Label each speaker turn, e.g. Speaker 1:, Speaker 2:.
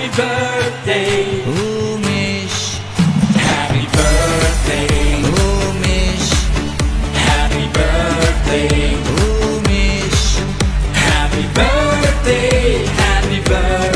Speaker 1: Happy birthday,
Speaker 2: Umish.
Speaker 1: happy birthday,
Speaker 2: Umish.
Speaker 1: happy birthday,
Speaker 2: Umish.
Speaker 1: happy birthday, happy birthday.